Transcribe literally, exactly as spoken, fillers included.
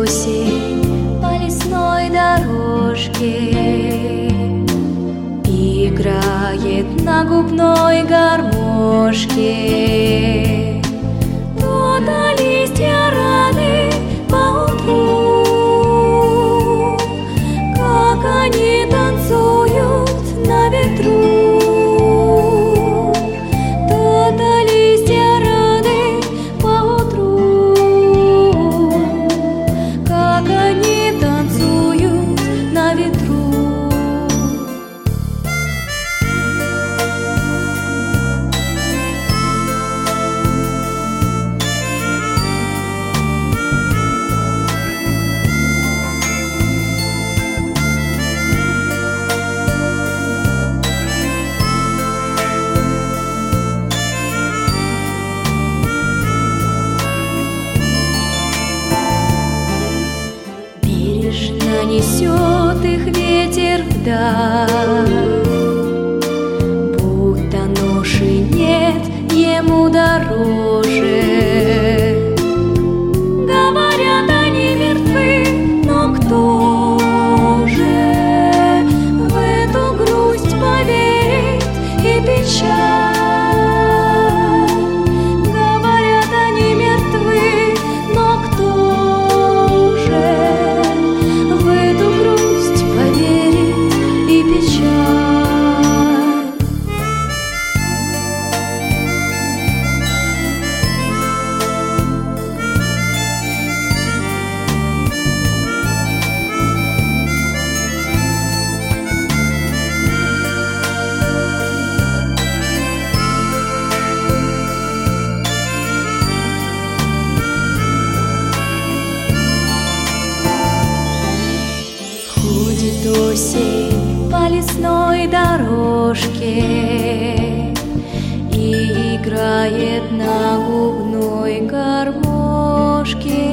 осень по лесной дорожке играет на губной гармошке. То-то листья раны поутру, как они танцуют на ветру. То-то листья раны поутру, как они танцуют на ветру. Несет их ветер вдаль, будто ноши нет ему дороже. Говорят, они мертвы, но кто же в эту грусть поверит и печаль? Говорят, они мертвы, но кто же в эту грусть поверит и печаль? Ходит осень по лесной дорожке и играет на губной гармошке.